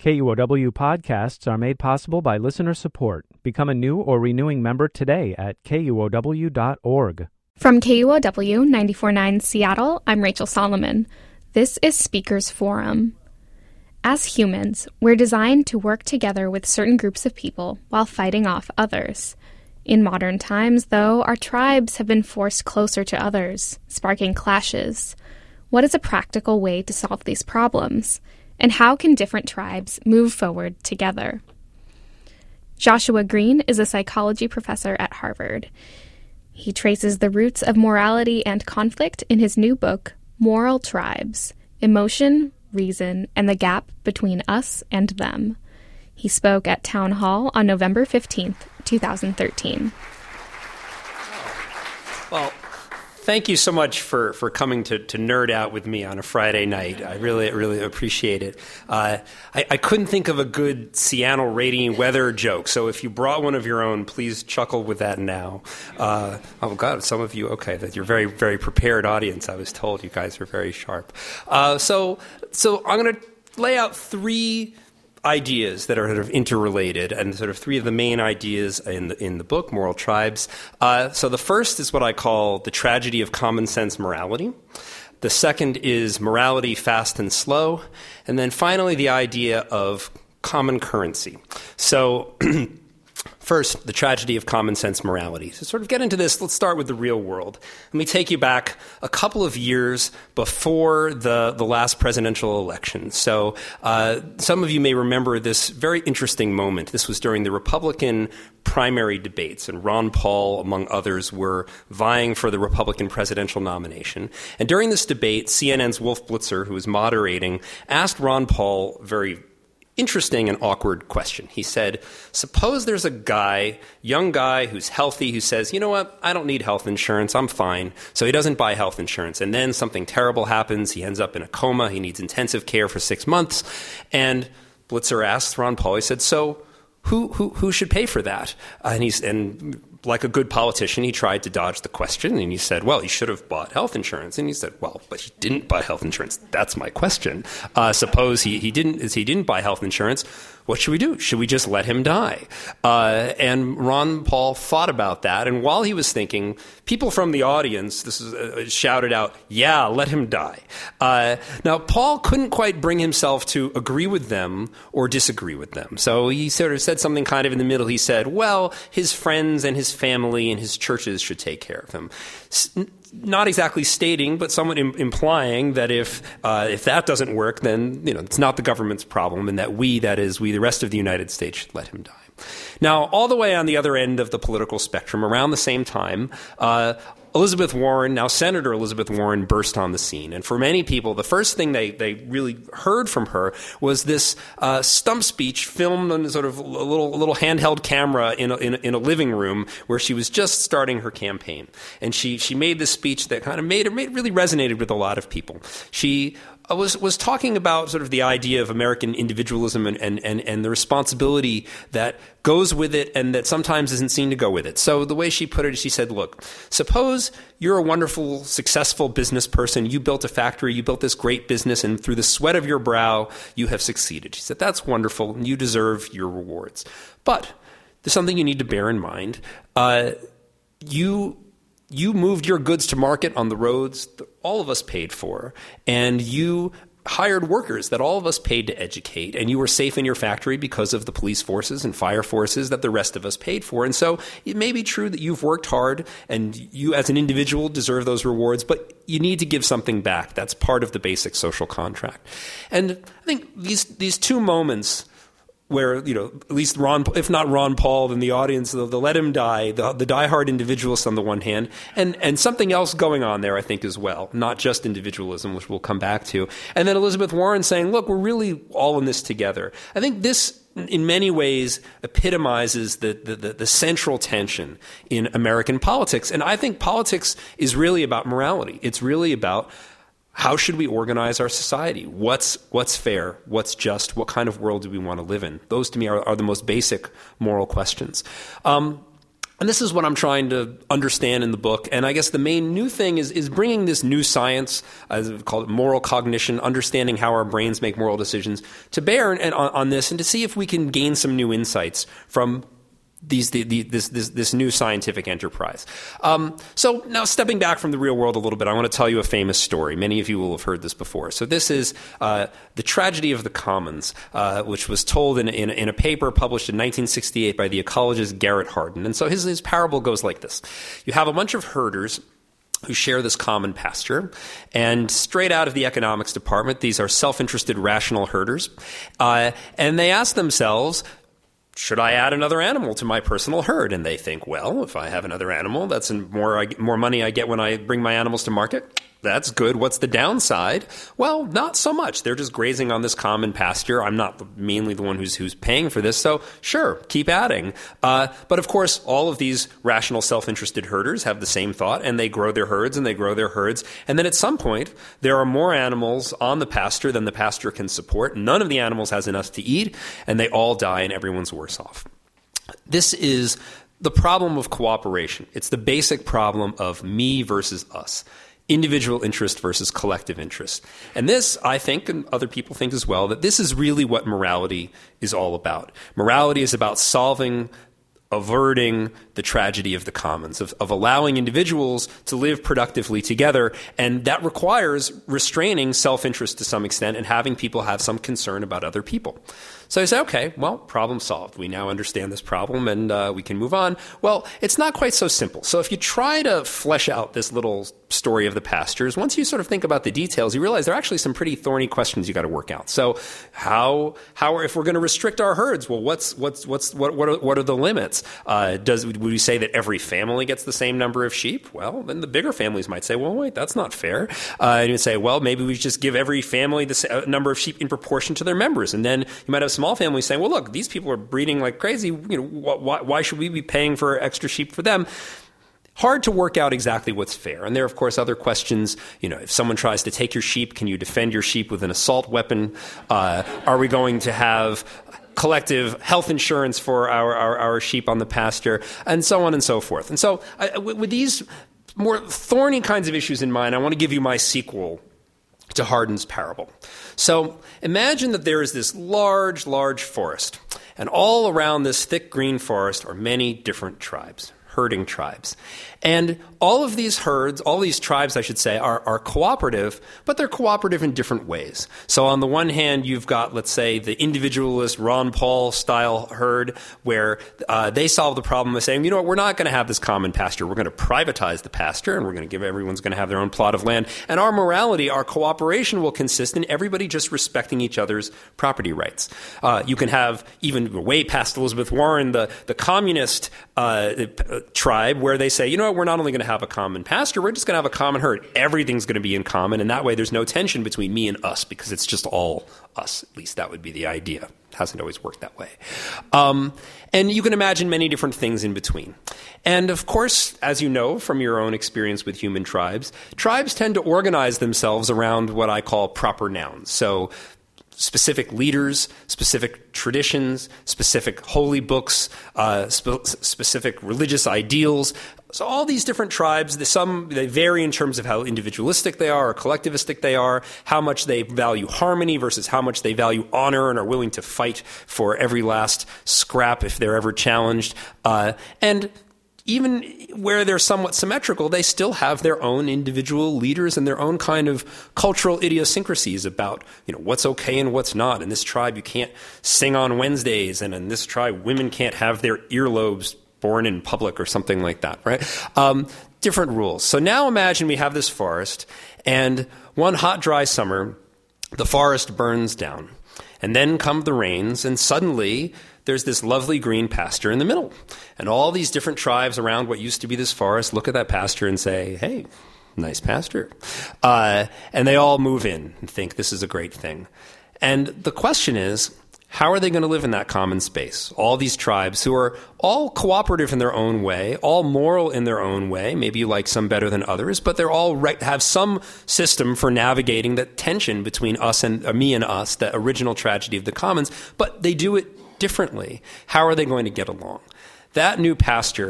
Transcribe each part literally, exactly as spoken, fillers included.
K U O W podcasts are made possible by listener support. Become a new or renewing member today at K U O W dot org. From K U O W ninety-four point nine Seattle, I'm Rachel Solomon. This is Speakers Forum. As humans, we're designed to work together with certain groups of people while fighting off others. In modern times, though, our tribes have been forced closer to others, sparking clashes. What is a practical way to solve these problems? And how can different tribes move forward together? Joshua Green is a psychology professor at Harvard. He traces the roots of morality and conflict in his new book, Moral Tribes: Emotion, Reason, and the Gap Between Us and Them. He spoke at Town Hall on November fifteenth, twenty thirteen. Well, thank you so much for, for coming to, to nerd out with me on a Friday night. I really, really appreciate it. Uh, I, I couldn't think of a good Seattle rainy weather joke, so if you brought one of your own, please chuckle with that now. Uh, oh, God, some of you, okay, that you're a very, very prepared audience. I was told you guys are very sharp. Uh, so, so I'm going to lay out three ideas that are sort of interrelated, and sort of three of the main ideas in the, in the book, Moral Tribes. Uh, so the first is what I call the tragedy of common sense morality. The second is morality fast and slow. And then finally, the idea of common currency. So first, the tragedy of common sense morality. To sort of get into this, let's start with the real world. Let me take you back a couple of years before the, the last presidential election. So uh, some of you may remember this very interesting moment. This was during the Republican primary debates, and Ron Paul, among others, were vying for the Republican presidential nomination. And during this debate, C N N's Wolf Blitzer, who was moderating, asked Ron Paul very interesting and awkward question. He said, suppose there's a guy, young guy who's healthy, who says, you know what, I don't need health insurance, I'm fine. So he doesn't buy health insurance. And then something terrible happens. He ends up in a coma. He needs intensive care for six months. And Blitzer asked Ron Paul, he said, so who who who should pay for that? Uh, and he's and like a good politician, he tried to dodge the question, and he said, well, he should have bought health insurance. And he said, well, but he didn't buy health insurance. That's my question. Uh, suppose he, he didn't he didn't buy health insurance. What should we do? Should we just let him die? Uh, and Ron Paul thought about that. And while he was thinking, people from the audience, this is uh, shouted out, yeah, let him die. Uh, now, Paul couldn't quite bring himself to agree with them or disagree with them. So he sort of said something kind of in the middle. He said, well, his friends and his family and his churches should take care of him. S- Not exactly stating, but somewhat im- implying that if uh, if that doesn't work, then you know it's not the government's problem, and that we, that is, we, the rest of the United States, should let him die. Now, all the way on the other end of the political spectrum, around the same time, uh, Elizabeth Warren, now Senator Elizabeth Warren, burst on the scene. And for many people, the first thing they, they really heard from her was this uh, stump speech filmed on sort of a little, a little handheld camera in a, in, a, in a living room where she was just starting her campaign. And she, she made this speech that kind of made, made really resonated with a lot of people. She was was talking about sort of the idea of American individualism and, and, and, and the responsibility that goes with it and that sometimes isn't seen to go with it. So the way she put it, she said, look, suppose you're a wonderful, successful business person. You built a factory. You built this great business, and through the sweat of your brow, you have succeeded. She said, that's wonderful, and you deserve your rewards. But there's something you need to bear in mind. Uh, you... You moved your goods to market on the roads that all of us paid for, and you hired workers that all of us paid to educate, and you were safe in your factory because of the police forces and fire forces that the rest of us paid for. And so it may be true that you've worked hard and you as an individual deserve those rewards, but you need to give something back. That's part of the basic social contract. And I think these these two moments where, you know, at least Ron, if not Ron Paul, then the audience, the, the let him die, the, the diehard individualists on the one hand, and, and something else going on there, I think, as well, not just individualism, which we'll come back to. And then Elizabeth Warren saying, look, we're really all in this together. I think this, in many ways, epitomizes the, the, the, the central tension in American politics. And I think politics is really about morality. It's really about how should we organize our society? What's what's fair? What's just? What kind of world do we want to live in? Those, to me, are, are the most basic moral questions. Um, And this is what I'm trying to understand in the book. And I guess the main new thing is, is bringing this new science, as we call it moral cognition, understanding how our brains make moral decisions, to bear and, on, on this and to see if we can gain some new insights from These, the, the, this, this, this new scientific enterprise. Um, so now stepping back from the real world a little bit, I want to tell you a famous story. Many of you will have heard this before. So this is uh, The Tragedy of the Commons, uh, which was told in, in, in a paper published in nineteen sixty-eight by the ecologist Garrett Hardin. And so his, his parable goes like this. You have a bunch of herders who share this common pasture. And straight out of the economics department, these are self-interested, rational herders. Uh, and they ask themselves, should I add another animal to my personal herd? And they think, well, if I have another animal, that's more I, more money I get when I bring my animals to market. That's good. What's the downside? Well, not so much. They're just grazing on this common pasture. I'm not mainly the one who's who's paying for this, so sure, keep adding. Uh, but of course, all of these rational, self-interested herders have the same thought, and they grow their herds, and they grow their herds. And then at some point, there are more animals on the pasture than the pasture can support. None of the animals has enough to eat, and they all die, and everyone's worse off. This is the problem of cooperation. It's the basic problem of me versus us. Individual interest versus collective interest. And this, I think, and other people think as well, that this is really what morality is all about. Morality is about solving, averting the tragedy of the commons, of, of allowing individuals to live productively together. And that requires restraining self-interest to some extent and having people have some concern about other people. So I say, okay, well, problem solved. We now understand this problem and uh, we can move on. Well, it's not quite so simple. So if you try to flesh out this little story of the pastures, once you sort of think about the details, you realize there are actually some pretty thorny questions you got to work out. So how, how, if we're going to restrict our herds, well, what's, what's, what's, what, what are, what are the limits? Uh, does, would we say that every family gets the same number of sheep? Well, then the bigger families might say, well, wait, that's not fair. Uh, and you'd say, well, maybe we just give every family the same number of sheep in proportion to their members. And then you might have small families saying, well, look, these people are breeding like crazy. You know, why, why should we be paying for extra sheep for them? Hard to work out exactly what's fair. And there are, of course, other questions. You know, if someone tries to take your sheep, can you defend your sheep with an assault weapon? Uh, are we going to have collective health insurance for our, our, our sheep on the pasture? And so on and so forth. And so uh, with, with these more thorny kinds of issues in mind, I want to give you my sequel to Hardin's parable. So imagine that there is this large, large forest, and all around this thick green forest are many different tribes, herding tribes. And all of these herds, all these tribes, I should say, are, are cooperative, but they're cooperative in different ways. So on the one hand, you've got, let's say, the individualist Ron Paul style herd, where uh, they solve the problem by saying, you know what, we're not going to have this common pasture. We're going to privatize the pasture, and we're going to give everyone's going to have their own plot of land. And our morality, our cooperation will consist in everybody just respecting each other's property rights. Uh, you can have, even way past Elizabeth Warren, the, the communist uh, tribe, where they say, you know what, we're not only going to have a common pasture, we're just going to have a common herd. Everything's going to be in common, and that way there's no tension between me and us because it's just all us. At least that would be the idea. It hasn't always worked that way. Um, and you can imagine many different things in between. And of course, as you know from your own experience with human tribes, tribes tend to organize themselves around what I call proper nouns. So specific leaders, specific traditions, specific holy books, uh, spe- specific religious ideals. So all these different tribes, some they vary in terms of how individualistic they are or collectivistic they are, how much they value harmony versus how much they value honor and are willing to fight for every last scrap if they're ever challenged. Uh, and even where they're somewhat symmetrical, they still have their own individual leaders and their own kind of cultural idiosyncrasies about, you know, what's okay and what's not. In this tribe, you can't sing on Wednesdays, and in this tribe, women can't have their earlobes born in public or something like that, right? Um, different rules. So now imagine we have this forest, and one hot, dry summer, the forest burns down. And then come the rains, and suddenly there's this lovely green pasture in the middle. And all these different tribes around what used to be this forest look at that pasture and say, hey, nice pasture. Uh, and they all move in and think this is a great thing. And the question is, how are they going to live in that common space? All these tribes who are all cooperative in their own way, all moral in their own way, maybe you like some better than others, but they're all right, have some system for navigating that tension between us and uh, me and us, the original tragedy of the commons, but they do it differently. How are they going to get along? That new pasture,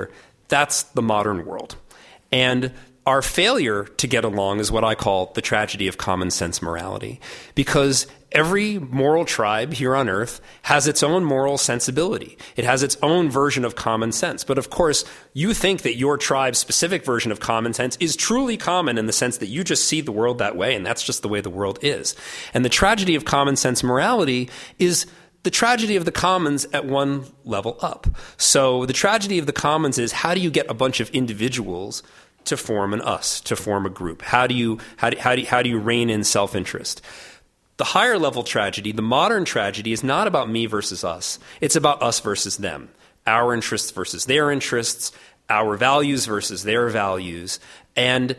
That's the modern world. And our failure to get along is what I call the tragedy of common sense morality, because every moral tribe here on earth has its own moral sensibility. It has its own version of common sense. But of course, you think that your tribe's specific version of common sense is truly common in the sense that you just see the world that way, and that's just the way the world is. And the tragedy of common sense morality is the tragedy of the commons at one level up. So the tragedy of the commons is, how do you get a bunch of individuals to form an us, to form a group? How do you how do, how do, how do you rein in self-interest? The higher level tragedy, the modern tragedy, is not about me versus us. It's about us versus them. Our interests versus their interests, our values versus their values. And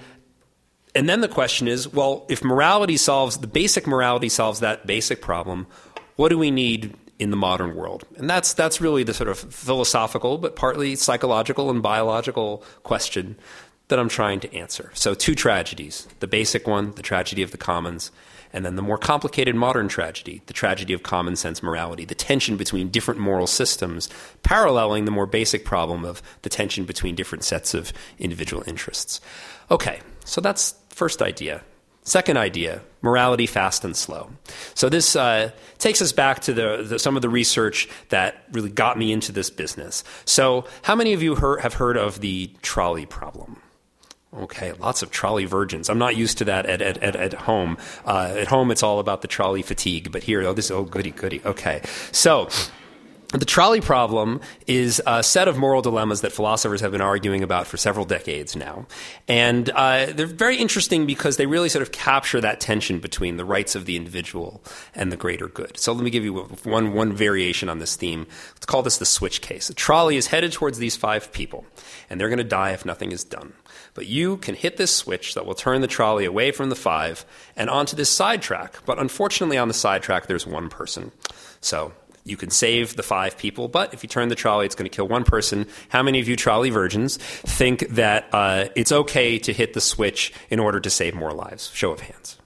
and then the question is, well, if morality solves, the basic morality solves that basic problem, what do we need in the modern world? And that's that's really the sort of philosophical, but partly psychological and biological question that I'm trying to answer. So two tragedies, the basic one, the tragedy of the commons, and then the more complicated modern tragedy, the tragedy of common sense morality, the tension between different moral systems, paralleling the more basic problem of the tension between different sets of individual interests. Okay, so that's first idea. Second idea, morality fast and slow. So this uh, takes us back to the, the, some of the research that really got me into this business. So how many of you heard, have heard of the trolley problem? Okay, lots of trolley virgins. I'm not used to that at at, at, at home. Uh, at home, it's all about the trolley fatigue. But here, oh, this, oh, goody, goody. Okay, so the trolley problem is a set of moral dilemmas that philosophers have been arguing about for several decades now. And uh, they're very interesting because they really sort of capture that tension between the rights of the individual and the greater good. So let me give you one, one variation on this theme. Let's call this the switch case. A trolley is headed towards these five people, and they're going to die if nothing is done. But you can hit this switch that will turn the trolley away from the five and onto this sidetrack. But unfortunately, on the sidetrack, there's one person. So you can save the five people, but if you turn the trolley, it's going to kill one person. How many of you trolley virgins think that uh, it's okay to hit the switch in order to save more lives? Show of hands.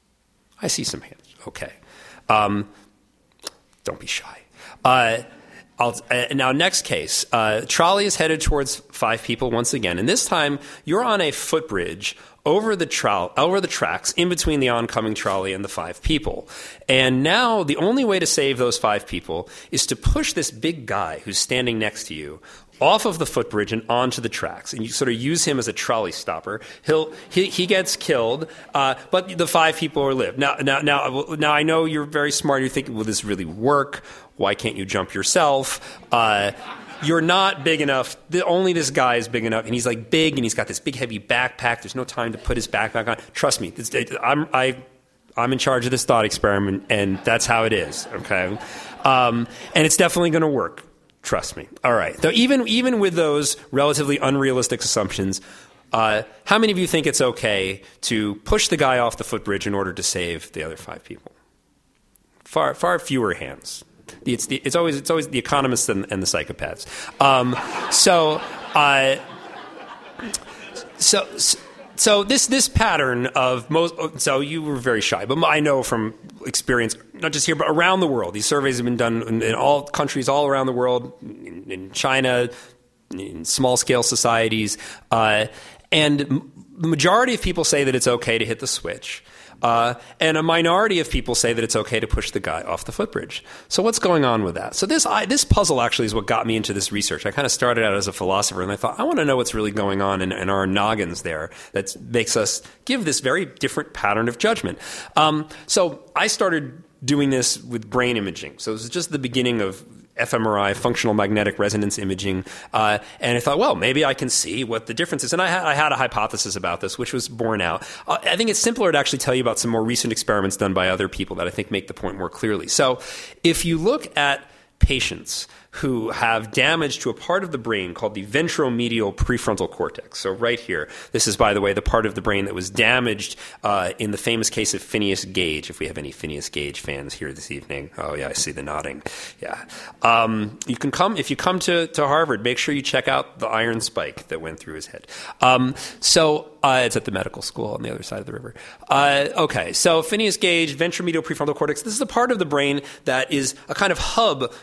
I see some hands. Okay. Um, don't be shy. Uh, I'll, uh, now, next case. Uh, trolley is headed towards five people once again, and this time you're on a footbridge over the tra- over the tracks in between the oncoming trolley and the five people. And now the only way to save those five people is to push this big guy who's standing next to you off of the footbridge and onto the tracks, and you sort of use him as a trolley stopper. He'll he, he gets killed, uh, but the five people are live. Now, now, now, now, I know you're very smart. You're thinking, will this really work? Why can't you jump yourself? Uh, You're not big enough. The, only this guy is big enough, and he's like big, and he's got this big heavy backpack. There's no time to put his backpack on. Trust me, this, I'm I, I'm in charge of this thought experiment, and that's how it is. Okay, um, and it's definitely going to work. Trust me. All right. So even even with those relatively unrealistic assumptions, uh, how many of you think it's okay to push the guy off the footbridge in order to save the other five people? Far far fewer hands. It's, the, it's always it's always the economists and, and the psychopaths. Um, so, uh, so, so this this pattern of most. So you were very shy, but I know from experience, not just here but around the world. These surveys have been done in, in all countries all around the world, in, in China, in small scale societies, uh, and the majority of people say that it's okay to hit the switch. Uh, and a minority of people say that it's okay to push the guy off the footbridge. So what's going on with that? So this I, this puzzle actually is what got me into this research. I kind of started out as a philosopher, and I thought, I want to know what's really going on in, in our noggins there that makes us give this very different pattern of judgment. Um, so I started doing this with brain imaging. So this is just the beginning of fMRI, functional magnetic resonance imaging, uh, and I thought, well, maybe I can see what the difference is. And I, ha- I had a hypothesis about this, which was borne out. Uh, I think it's simpler to actually tell you about some more recent experiments done by other people that I think make the point more clearly. So if you look at patients who have damage to a part of the brain called the ventromedial prefrontal cortex. So right here, this is, by the way, the part of the brain that was damaged uh, in the famous case of Phineas Gage, if we have any Phineas Gage fans here this evening. Oh, yeah, I see the nodding. Yeah. Um, you can come, if you come to, to Harvard, make sure you check out the iron spike that went through his head. Um, so uh, it's at the medical school on the other side of the river. Uh, okay, so Phineas Gage, ventromedial prefrontal cortex, this is a part of the brain that is a kind of hub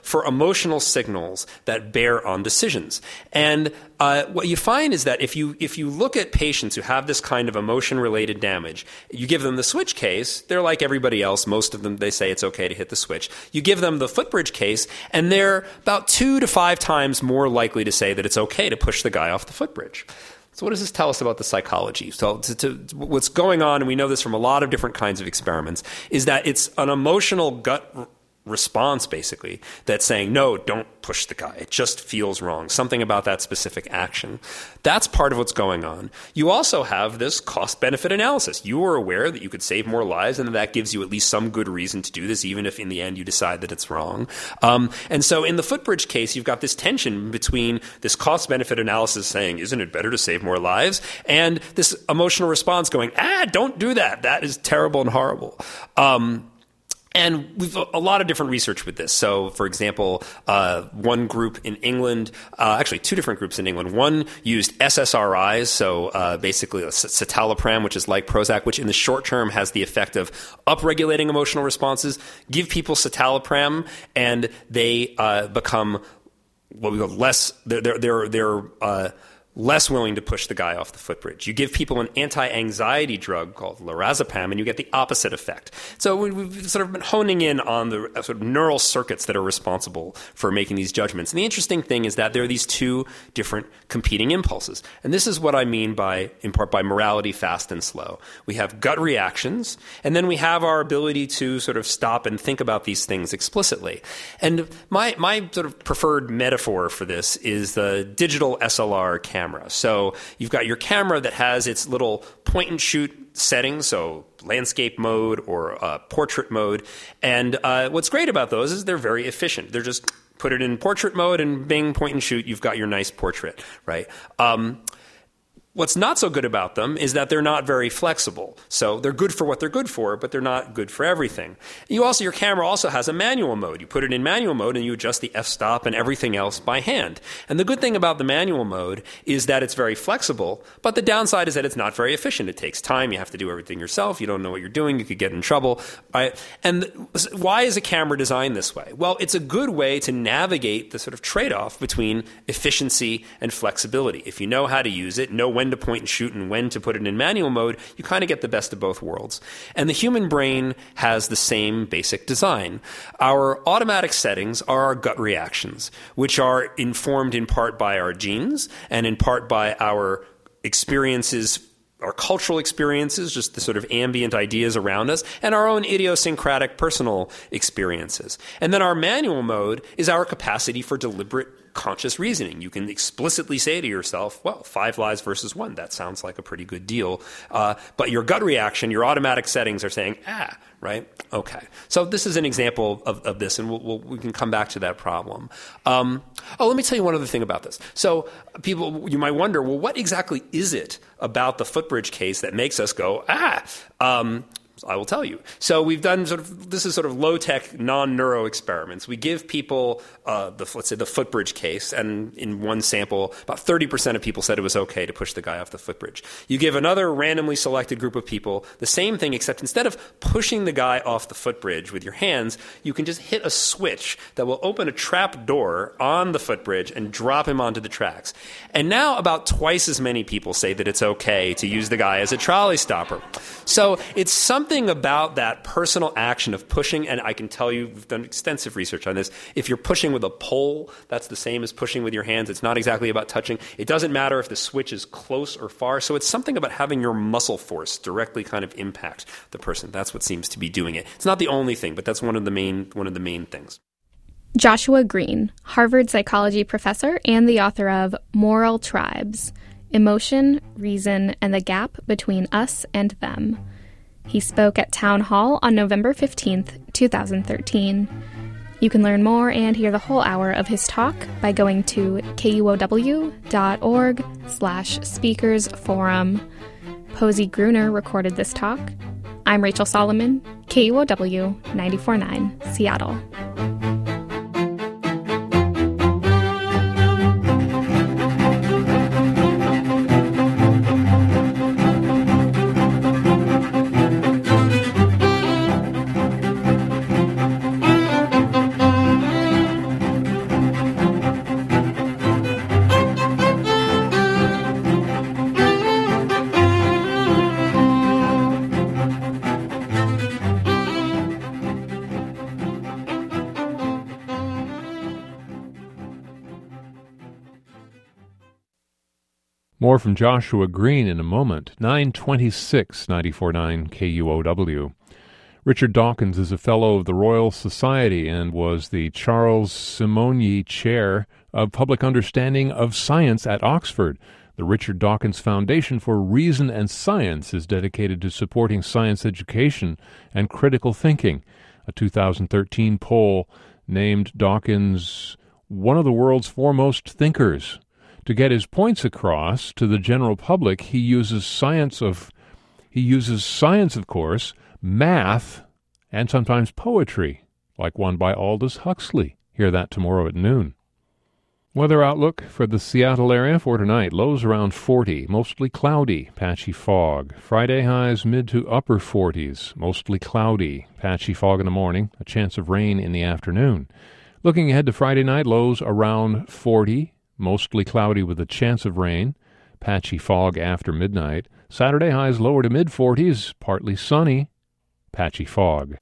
for emotional signals that bear on decisions. And uh, what you find is that if you if you look at patients who have this kind of emotion-related damage, you give them the switch case, they're like everybody else. Most of them, they say it's okay to hit the switch. You give them the footbridge case, and they're about two to five times more likely to say that it's okay to push the guy off the footbridge. So what does this tell us about the psychology? So to, to, what's going on, and we know this from a lot of different kinds of experiments, is that it's an emotional gut r- response, basically, that's saying, no, don't push the guy. It just feels wrong. Something about that specific action. That's part of what's going on. You also have this cost-benefit analysis. You are aware that you could save more lives, and that gives you at least some good reason to do this, even if in the end you decide that it's wrong. Um, and so in the footbridge case, you've got this tension between this cost-benefit analysis saying, isn't it better to save more lives? And this emotional response going, ah, don't do that. That is terrible and horrible. Um, And we've a lot of different research with this. So, for example, uh, one group in England, uh, actually two different groups in England. One used S S R Is, so uh, basically citalopram, which is like Prozac, which in the short term has the effect of upregulating emotional responses. Give people citalopram, and they uh, become what we call less. They're they're they're, they're uh, less willing to push the guy off the footbridge. You give people an anti-anxiety drug called lorazepam, and you get the opposite effect. So we've sort of been honing in on the sort of neural circuits that are responsible for making these judgments. And the interesting thing is that there are these two different competing impulses. And this is what I mean by, in part, by morality fast and slow. We have gut reactions, and then we have our ability to sort of stop and think about these things explicitly. And my, my sort of preferred metaphor for this is the digital S L R camera. So you've got your camera that has its little point and shoot settings, so landscape mode or uh, portrait mode. And uh, what's great about those is they're very efficient. They're just put it in portrait mode and bing, point and shoot, you've got your nice portrait, right? Um, What's not so good about them is that they're not very flexible. So they're good for what they're good for, but they're not good for everything. You also, your camera also has a manual mode. You put it in manual mode and you adjust the f-stop and everything else by hand. And the good thing about the manual mode is that it's very flexible, but the downside is that it's not very efficient. It takes time. You have to do everything yourself. You don't know what you're doing. You could get in trouble. Right? And why is a camera designed this way? Well, it's a good way to navigate the sort of trade-off between efficiency and flexibility. If you know how to use it, know when to point and shoot and when to put it in manual mode, you kind of get the best of both worlds. And the human brain has the same basic design. Our automatic settings are our gut reactions, which are informed in part by our genes and in part by our experiences, our cultural experiences, just the sort of ambient ideas around us, and our own idiosyncratic personal experiences. And then our manual mode is our capacity for deliberate conscious reasoning. You can explicitly say to yourself, well, five lives versus one, that sounds like a pretty good deal. Uh, but your gut reaction, your automatic settings are saying, ah, right? Okay. So this is an example of, of this, and we'll, we'll, we can come back to that problem. Um, oh, let me tell you one other thing about this. So people, you might wonder, well, what exactly is it about the footbridge case that makes us go, ah, um, I will tell you. So we've done sort of, this is sort of low-tech, non-neuro experiments. We give people, uh, the let's say, the footbridge case, and in one sample, about thirty percent of people said it was okay to push the guy off the footbridge. You give another randomly selected group of people the same thing, except instead of pushing the guy off the footbridge with your hands, you can just hit a switch that will open a trap door on the footbridge and drop him onto the tracks. And now about twice as many people say that it's okay to use the guy as a trolley stopper. So it's something about that personal action of pushing, and I can tell you, we've done extensive research on this. If you're pushing with a pole, that's the same as pushing with your hands. It's not exactly about touching. It doesn't matter if the switch is close or far. So it's something about having your muscle force directly kind of impact the person. That's what seems to be doing it. It's not the only thing, but that's one of the main one of the main things. Joshua Green, Harvard psychology professor and the author of Moral Tribes: Emotion, Reason, and the Gap Between Us and Them. He spoke at Town Hall on November fifteenth, twenty thirteen. You can learn more and hear the whole hour of his talk by going to kuow.org slash speakers forum. Posey Gruner recorded this talk. I'm Rachel Solomon, K U O W ninety-four point nine, Seattle. More from Joshua Green in a moment. nine twenty-six, ninety-four point nine K U O W. Richard Dawkins is a Fellow of the Royal Society and was the Charles Simonyi Chair of Public Understanding of Science at Oxford. The Richard Dawkins Foundation for Reason and Science is dedicated to supporting science education and critical thinking. A two thousand thirteen poll named Dawkins one of the world's foremost thinkers. To get his points across to the general public, he uses science of he uses science, of course, math, and sometimes poetry, like one by Aldous Huxley. Hear that tomorrow at noon. Weather outlook for the Seattle area for tonight. Lows around forty, mostly cloudy, patchy fog. Friday highs mid to upper forties, mostly cloudy, patchy fog in the morning, a chance of rain in the afternoon. Looking ahead to Friday night, lows around forty, mostly cloudy with a chance of rain, patchy fog after midnight. Saturday highs lower to mid-forties, partly sunny, patchy fog.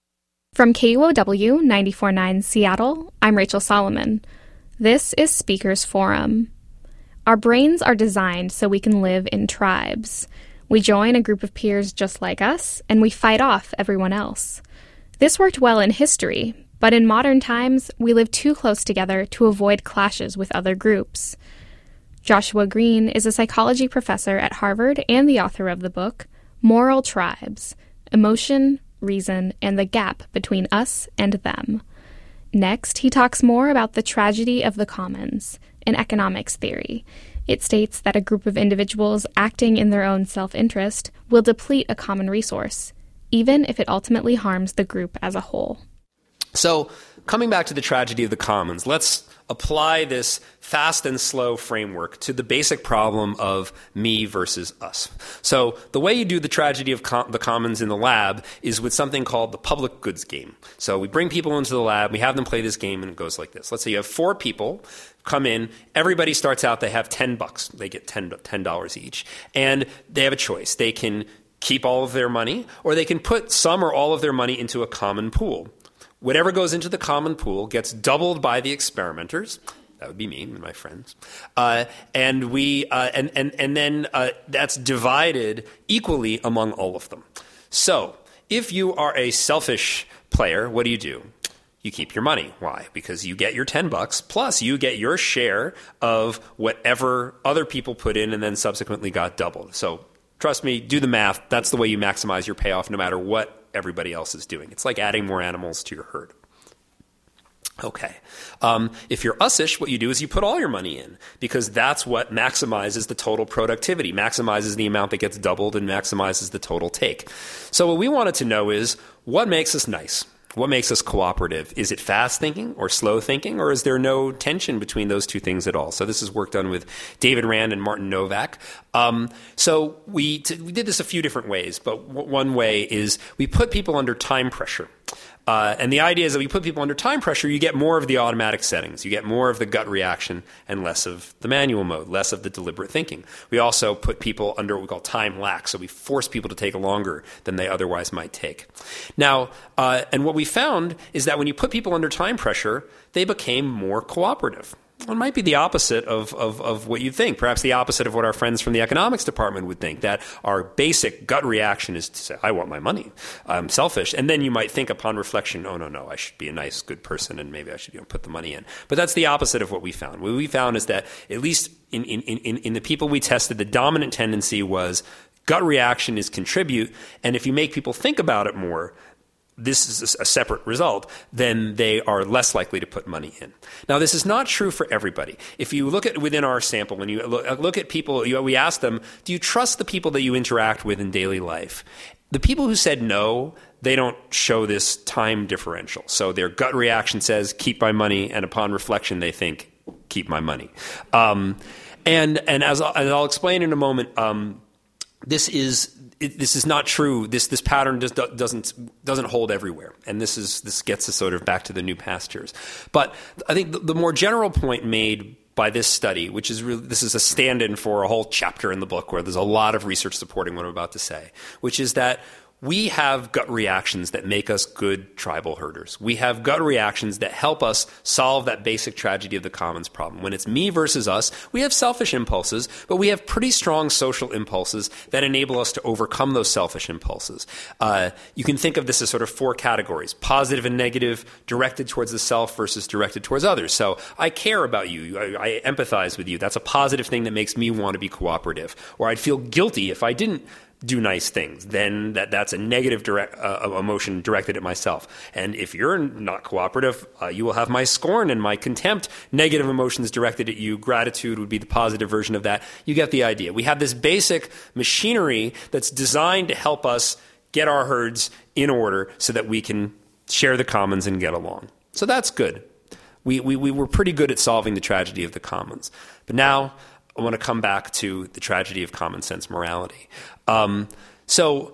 From K U O W ninety-four point nine Seattle, I'm Rachel Solomon. This is Speakers Forum. Our brains are designed so we can live in tribes. We join a group of peers just like us, and we fight off everyone else. This worked well in history, but in modern times, we live too close together to avoid clashes with other groups. Joshua Green is a psychology professor at Harvard and the author of the book, Moral Tribes: Emotion, Reason, and the Gap Between Us and Them. Next, he talks more about the tragedy of the commons, an economics theory. It states that a group of individuals acting in their own self-interest will deplete a common resource, even if it ultimately harms the group as a whole. So, coming back to the tragedy of the commons, let's apply this fast and slow framework to the basic problem of me versus us. So the way you do the tragedy of com- the commons in the lab is with something called the public goods game. So we bring people into the lab, we have them play this game, and it goes like this. Let's say you have four people come in, everybody starts out, they have ten bucks. They get ten dollars each. And they have a choice. They can keep all of their money, or they can put some or all of their money into a common pool. Whatever goes into the common pool gets doubled by the experimenters. That would be me and my friends. Uh, and we uh, and, and, and then uh, that's divided equally among all of them. So if you are a selfish player, what do you do? You keep your money. Why? Because you get your ten bucks, plus you get your share of whatever other people put in and then subsequently got doubled. So trust me, do the math. That's the way you maximize your payoff no matter what everybody else is doing. It's like adding more animals to your herd. Okay. Um, if you're us-ish, what you do is you put all your money in, because that's what maximizes the total productivity, maximizes the amount that gets doubled, and maximizes the total take. So what we wanted to know is, what makes us nice? What makes us cooperative? Is it fast thinking or slow thinking, or is there no tension between those two things at all? So this is work done with David Rand and Martin Novak. Um, so we, t- we did this a few different ways, but w- one way is we put people under time pressure. Uh, and the idea is that we put people under time pressure, you get more of the automatic settings. You get more of the gut reaction and less of the manual mode, less of the deliberate thinking. We also put people under what we call time lax, so we force people to take longer than they otherwise might take. Now, uh, and what we found is that when you put people under time pressure, they became more cooperative. Well, it might be the opposite of, of, of what you think, perhaps the opposite of what our friends from the economics department would think, that our basic gut reaction is to say, I want my money, I'm selfish. And then you might think upon reflection, oh, no, no, I should be a nice, good person, and maybe I should, you know, put the money in. But that's the opposite of what we found. What we found is that, at least in, in, in, in the people we tested, the dominant tendency was gut reaction is contribute, and if you make people think about it more, this is a separate result, then they are less likely to put money in. Now, this is not true for everybody. If you look at within our sample, when you look, look at people, you, we ask them, do you trust the people that you interact with in daily life? The people who said no, they don't show this time differential. So their gut reaction says, keep my money, and upon reflection, they think, keep my money. Um, and and as I'll, as I'll explain in a moment, um, this is... It, this is not true. This this pattern just doesn't doesn't hold everywhere, and this is this gets us sort of back to the new pastures. But I think the, the more general point made by this study, which is really, this is a stand-in for a whole chapter in the book where there's a lot of research supporting what I'm about to say, which is that we have gut reactions that make us good tribal herders. We have gut reactions that help us solve that basic tragedy of the commons problem. When it's me versus us, we have selfish impulses, but we have pretty strong social impulses that enable us to overcome those selfish impulses. Uh, you can think of this as sort of four categories: positive and negative, directed towards the self versus directed towards others. So I care about you. I, I empathize with you. That's a positive thing that makes me want to be cooperative. Or I'd feel guilty if I didn't do nice things. Then that, that's a negative direct, uh, emotion directed at myself. And if you're not cooperative, uh, you will have my scorn and my contempt, negative emotions directed at you. Gratitude would be the positive version of that. You get the idea. We have this basic machinery that's designed to help us get our herds in order so that we can share the commons and get along. So that's good. We, we, we were pretty good at solving the tragedy of the commons. But now I want to come back to the tragedy of common sense morality. Um, so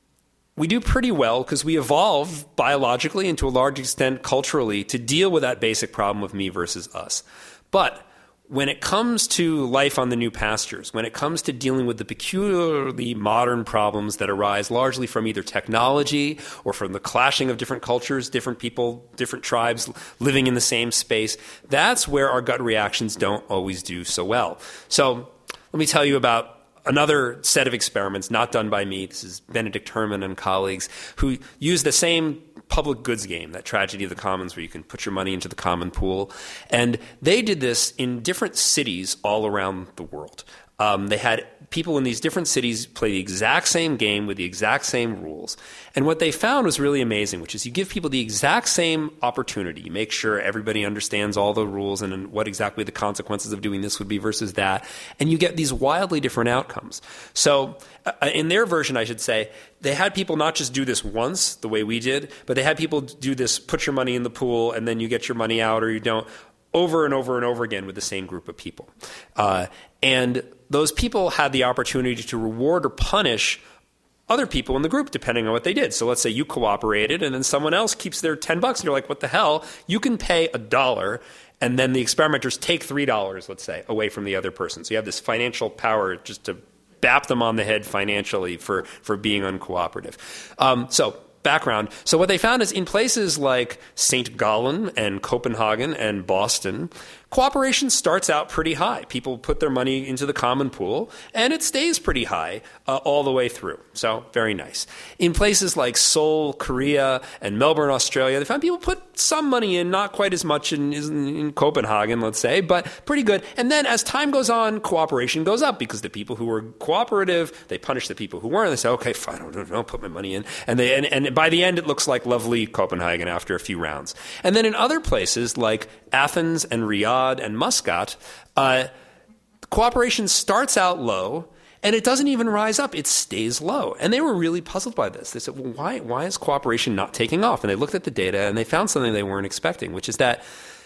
we do pretty well because we evolve biologically and to a large extent culturally to deal with that basic problem of me versus us. But when it comes to life on the new pastures, when it comes to dealing with the peculiarly modern problems that arise largely from either technology or from the clashing of different cultures, different people, different tribes living in the same space, that's where our gut reactions don't always do so well. So let me tell you about another set of experiments not done by me. This is Benedict Herman and colleagues who use the same public goods game, that tragedy of the commons where you can put your money into the common pool. And they did this in different cities all around the world. Um, they had people in these different cities play the exact same game with the exact same rules. And what they found was really amazing, which is you give people the exact same opportunity. You make sure everybody understands all the rules and what exactly the consequences of doing this would be versus that. And you get these wildly different outcomes. So uh, in their version, I should say, they had people not just do this once, the way we did, but they had people do this, put your money in the pool, and then you get your money out or you don't, over and over and over again with the same group of people. Uh, and those people had the opportunity to reward or punish other people in the group depending on what they did. So let's say you cooperated and then someone else keeps their ten bucks and you're like, what the hell? You can pay a dollar and then the experimenters take three dollars, let's say, away from the other person. So you have this financial power just to bap them on the head financially for, for being uncooperative. Um, so background. So what they found is in places like Saint Gallen and Copenhagen and Boston, cooperation starts out pretty high. People put their money into the common pool, and it stays pretty high uh, all the way through. So very nice. In places like Seoul, Korea, and Melbourne, Australia, they found people put some money in, not quite as much in, in, in Copenhagen, let's say, but pretty good. And then as time goes on, cooperation goes up because the people who were cooperative, they punish the people who weren't. They say, okay, fine, don't, don't put my money in. And, they, and, and by the end, it looks like lovely Copenhagen after a few rounds. And then in other places like Athens and Riyadh, and Muscat, uh, cooperation starts out low, and it doesn't even rise up. It stays low. And they were really puzzled by this. They said, well, why, why is cooperation not taking off? And they looked at the data, and they found something they weren't expecting, which is that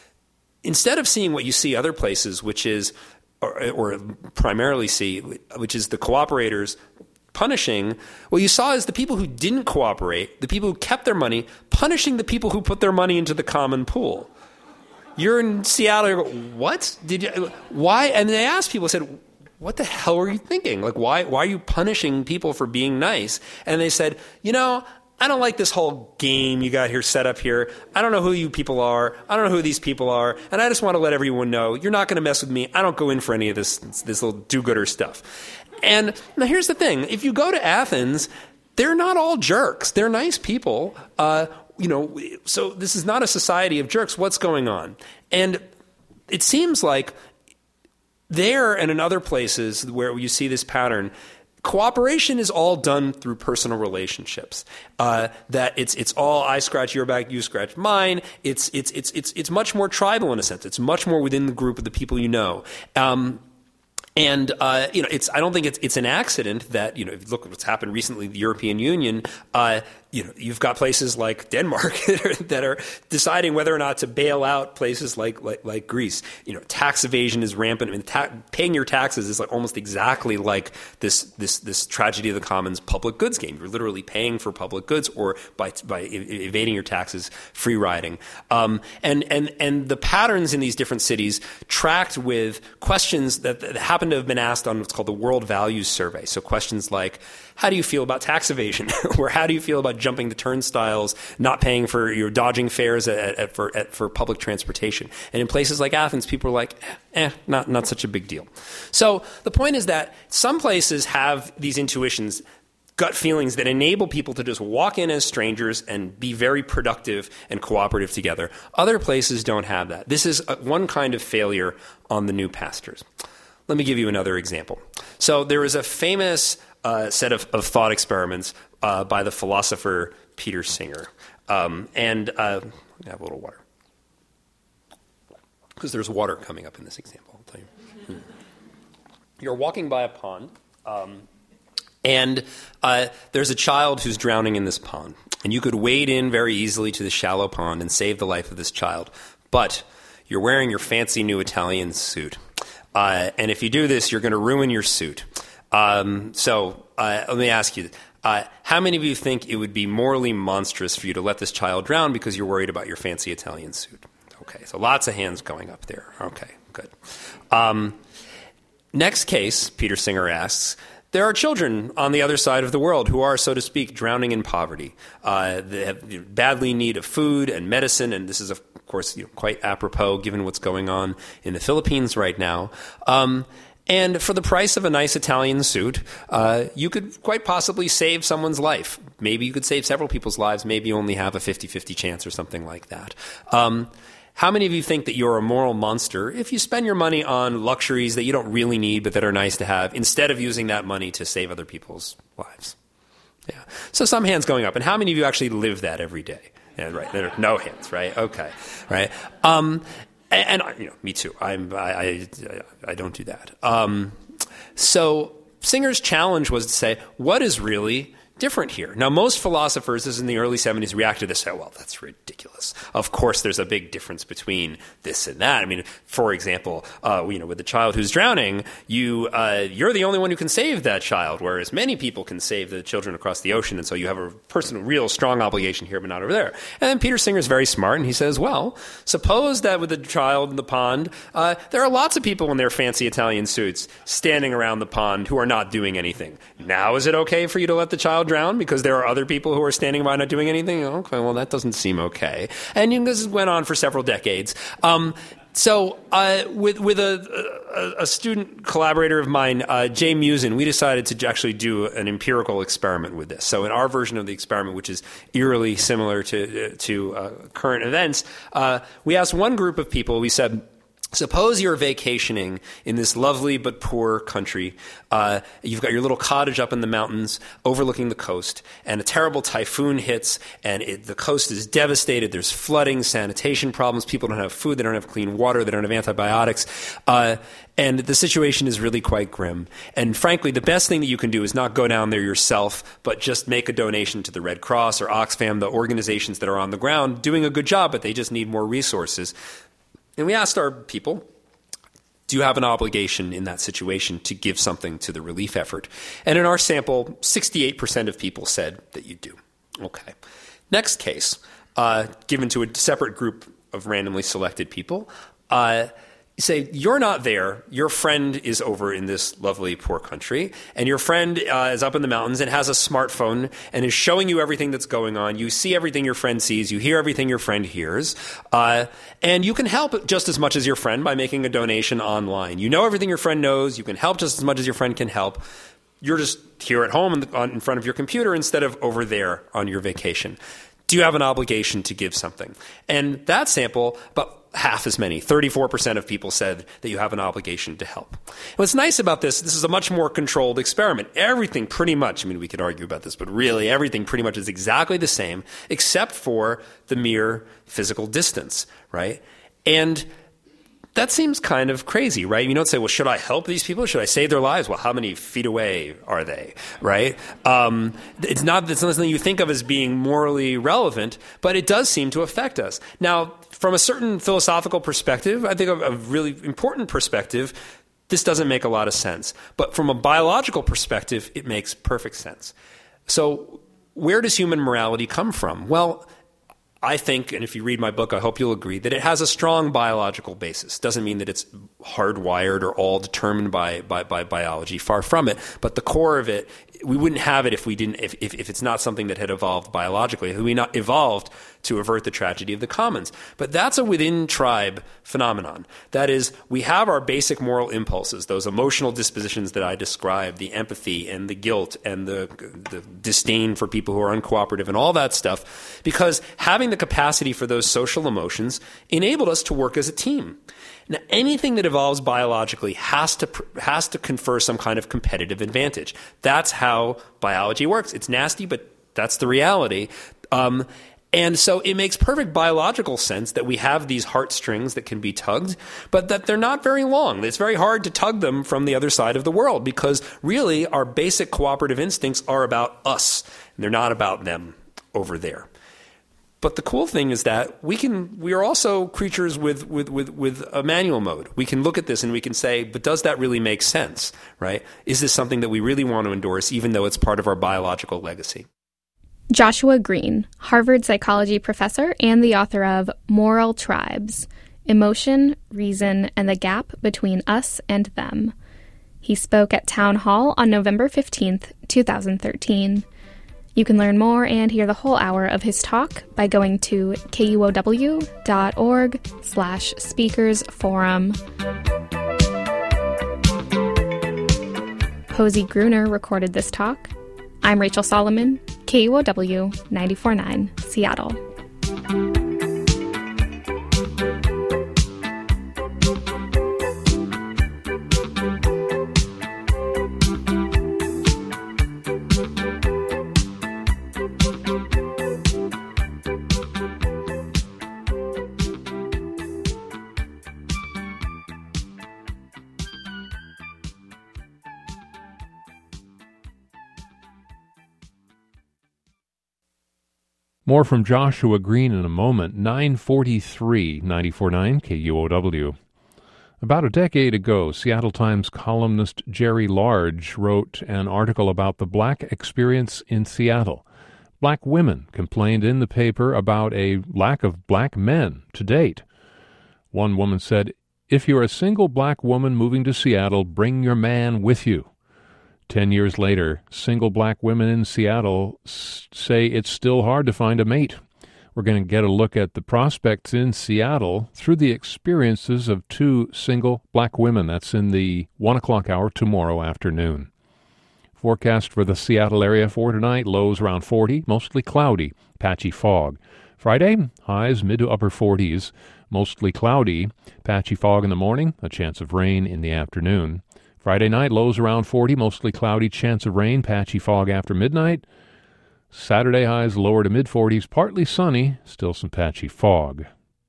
instead of seeing what you see other places, which is, or, or primarily see, which is the cooperators punishing, what you saw is the people who didn't cooperate, the people who kept their money, punishing the people who put their money into the common pool. You're in Seattle, you go, what? Did you, why? And they asked people, said, what the hell were you thinking? Like, why, why are you punishing people for being nice? And they said, you know, I don't like this whole game you got here set up here. I don't know who you people are. I don't know who these people are. And I just want to let everyone know, you're not going to mess with me. I don't go in for any of this, this little do-gooder stuff. And now here's the thing. If you go to Athens, they're not all jerks. They're nice people. Uh, You know, so this is not a society of jerks. What's going on? And it seems like there and in other places where you see this pattern, cooperation is all done through personal relationships. Uh, that it's it's all I scratch your back, you scratch mine. It's it's it's it's it's much more tribal in a sense. It's much more within the group of the people you know. Um, And, uh, you know, it's, I don't think it's, it's an accident that, you know, if you look at what's happened recently, the European Union, uh, you know, you've got places like Denmark that are, that are deciding whether or not to bail out places like, like, like Greece. You know, tax evasion is rampant. I mean, ta- paying your taxes is like almost exactly like this, this, this tragedy of the commons public goods game. You're literally paying for public goods, or by, by e- evading your taxes, free riding. Um, and, and, and the patterns in these different cities tracked with questions that, that happen to have been asked on what's called the World Values Survey. So questions like, how do you feel about tax evasion? Or how do you feel about jumping the turnstiles, not paying for your dodging fares at, at, for, at, for public transportation? And in places like Athens, people are like, eh, not, not such a big deal. So the point is that some places have these intuitions, gut feelings that enable people to just walk in as strangers and be very productive and cooperative together. Other places don't have that. This is a, one kind of failure on the new pastors. Let me give you another example. So there is a famous uh, set of, of thought experiments uh, by the philosopher Peter Singer. Um, and uh, I have a little water. Because there's water coming up in this example, I'll tell you. Hmm. You're walking by a pond, um, and uh, there's a child who's drowning in this pond. And you could wade in very easily to the shallow pond and save the life of this child. But you're wearing your fancy new Italian suit. Uh, and if you do this, you're going to ruin your suit. Um, so uh, let me ask you, uh, how many of you think it would be morally monstrous for you to let this child drown because you're worried about your fancy Italian suit? Okay, so lots of hands going up there. Okay, good. Um, next case, Peter Singer asks, there are children on the other side of the world who are, so to speak, drowning in poverty. Uh, they have badly need of food and medicine, and this is, of course, you know, quite apropos given what's going on in the Philippines right now. Um, and for the price of a nice Italian suit, uh, you could quite possibly save someone's life. Maybe you could save several people's lives. Maybe you only have a fifty-fifty chance or something like that. Um, How many of you think that you're a moral monster if you spend your money on luxuries that you don't really need but that are nice to have instead of using that money to save other people's lives? Yeah. So some hands going up. And how many of you actually live that every day? Yeah, right. There are no hands, right? Okay. Right. Um, and, and, you know, me too. I'm, I, I, I don't do that. Um, so Singer's challenge was to say, what is really different here? Now, most philosophers, as in the early seventies, reacted to this, say, well, that's ridiculous. Of course, there's a big difference between this and that. I mean, for example, uh, you know, with the child who's drowning, you, uh, you're the only one who can save that child, whereas many people can save the children across the ocean, and so you have a personal, real strong obligation here, but not over there. And then Peter Singer's very smart, and he says, well, suppose that with the child in the pond, uh, there are lots of people in their fancy Italian suits standing around the pond who are not doing anything. Now is it okay for you to let the child drown because there are other people who are standing by not doing anything? Okay, well, that doesn't seem okay. And you know, this went on for several decades. Um, so uh, with with a, a, a student collaborator of mine, uh, Jay Musin, we decided to actually do an empirical experiment with this. So in our version of the experiment, which is eerily similar to, to uh, current events, uh, we asked one group of people, we said, suppose you're vacationing in this lovely but poor country. Uh, you've got your little cottage up in the mountains overlooking the coast, and a terrible typhoon hits, and it, the coast is devastated. There's flooding, sanitation problems. People don't have food. They don't have clean water. They don't have antibiotics. Uh, and the situation is really quite grim. And frankly, the best thing that you can do is not go down there yourself, but just make a donation to the Red Cross or Oxfam, the organizations that are on the ground doing a good job, but they just need more resources. And we asked our people, do you have an obligation in that situation to give something to the relief effort? And in our sample, sixty-eight percent of people said that you do. Okay. Next case, uh, given to a separate group of randomly selected people, uh, say you're not there, your friend is over in this lovely poor country, and your friend uh, is up in the mountains and has a smartphone and is showing you everything that's going on. You see everything your friend sees, you hear everything your friend hears, uh, and you can help just as much as your friend by making a donation online. You know everything your friend knows, you can help just as much as your friend can help. You're just here at home in, the, on, in front of your computer instead of over there on your vacation. Do you have an obligation to give something? And that sample, about half as many, thirty-four percent of people said that you have an obligation to help. And what's nice about this, this is a much more controlled experiment. Everything pretty much, I mean, we could argue about this, but really everything pretty much is exactly the same except for the mere physical distance, right? And that seems kind of crazy, right? You don't say, well, should I help these people? Should I save their lives? Well, how many feet away are they, right? Um, it's not, it's not something you think of as being morally relevant, but it does seem to affect us. Now, from a certain philosophical perspective, I think a, a really important perspective, this doesn't make a lot of sense. But from a biological perspective, it makes perfect sense. So where does human morality come from? Well, I think, and if you read my book, I hope you'll agree, that it has a strong biological basis. Doesn't mean that it's hardwired or all determined by, by, by biology. Far from it. But the core of it, we wouldn't have it if we didn't, if, if, if it's not something that had evolved biologically. If we not evolved to avert the tragedy of the commons. But that's a within tribe phenomenon. That is, we have our basic moral impulses, those emotional dispositions that I described, the empathy and the guilt and the, the disdain for people who are uncooperative and all that stuff, because having the capacity for those social emotions enabled us to work as a team. Now, anything that evolves biologically has to has to confer some kind of competitive advantage. That's how biology works. It's nasty, but that's the reality. Um, and so it makes perfect biological sense that we have these heartstrings that can be tugged, but that they're not very long. It's very hard to tug them from the other side of the world because really our basic cooperative instincts are about us, and they're not about them over there. But the cool thing is that we can, we are also creatures with, with, with, with a manual mode. We can look at this and we can say, but does that really make sense, right? Is this something that we really want to endorse, even though it's part of our biological legacy? Joshua Green, Harvard psychology professor and the author of Moral Tribes, Emotion, Reason, and the Gap Between Us and Them. He spoke at Town Hall on November fifteenth, twenty thirteen. You can learn more and hear the whole hour of his talk by going to kuow.org slash speakers forum. Posey Gruner recorded this talk. I'm Rachel Solomon, K U O W ninety-four point nine, Seattle. More from Joshua Green in a moment. nine forty-three, ninety-four point nine K U O W. About a decade ago, Seattle Times columnist Jerry Large wrote an article about the black experience in Seattle. Black women complained in the paper about a lack of black men to date. One woman said, "If you're a single black woman moving to Seattle, bring your man with you." Ten years later, single black women in Seattle s- say it's still hard to find a mate. We're going to get a look at the prospects in Seattle through the experiences of two single black women. That's in the one o'clock hour tomorrow afternoon. Forecast for the Seattle area for tonight, lows around forty, mostly cloudy, patchy fog. Friday, highs mid to upper forties, mostly cloudy, patchy fog in the morning, a chance of rain in the afternoon. Friday night, lows around forty, mostly cloudy, chance of rain, patchy fog after midnight. Saturday highs lower to mid-forties, partly sunny, still some patchy fog.